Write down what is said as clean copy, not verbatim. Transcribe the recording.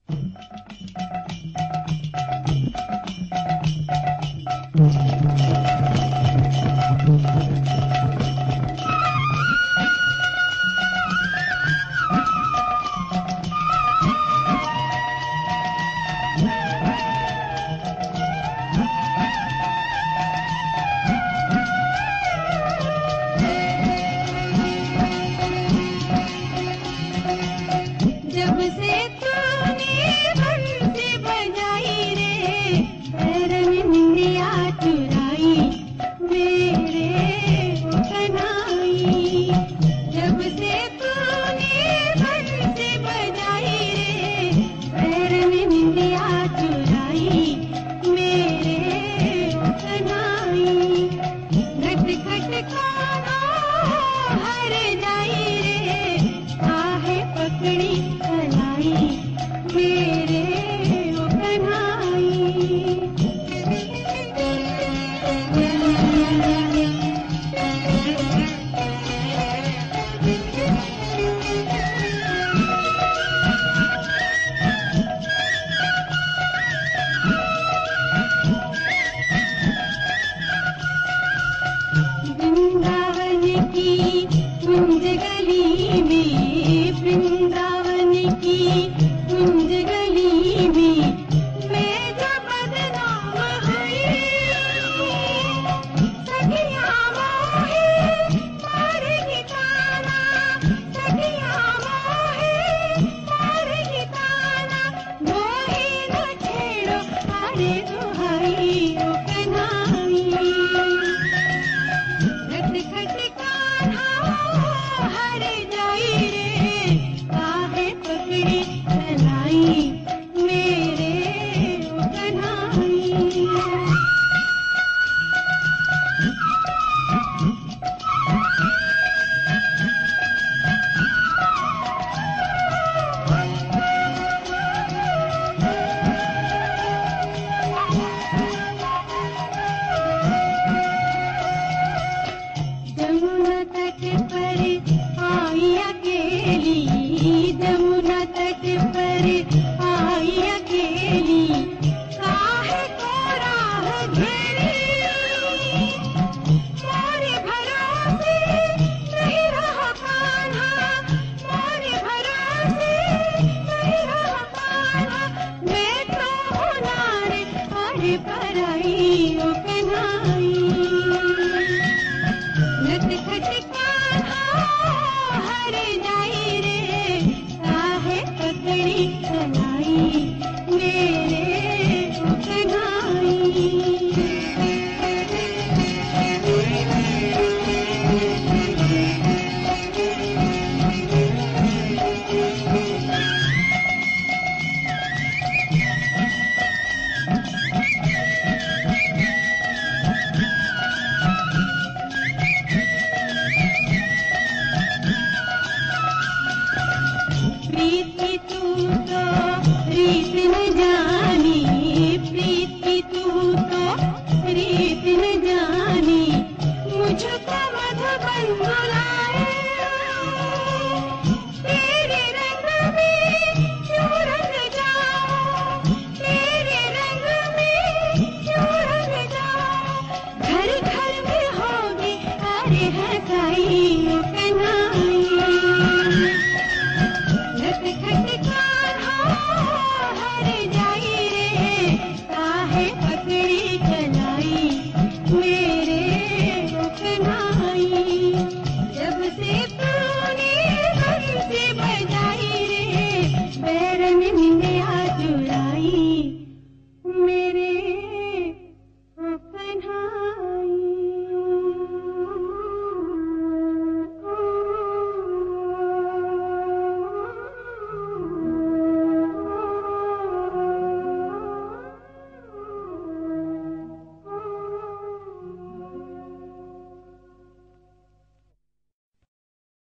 जब से तूने बंसी बजाई रे, पैर में निंदिया चुराई मेरे कन्हई। जब से तूने बंसी बजाई रे, पैर में निंदिया चुराई मेरे कन्हई। घट घट काना हर जाई रे, आहे पकड़ी कलाई मेरे कन्हई। वृंदावन की कुंज गली में, वृंदावन की कुंज गली में मैं जब बदनाम हुई, सखियां मोहे मारेगी ताना, सखियां मोहे मारेगी ताना। मोहे न छेड़ो अरे दुहाई ओ कन्हई। घट घट कान्हा हर जाई रे, काहे पकड़ी कलाई मेरे कन्हई। जमुना तट पर आई अकेली, जमुना तट पर आई अकेली, काहे को राह घेरी। मोरे भरोसे नहीं रहा कान्हा, मोरे भरोसे नहीं रहा कान्हा। मैं तो होनारे अरे पराई ओ कन्हई। घट घट कान्हा हर जाई रे, काहे पकड़ी कलाई मेरे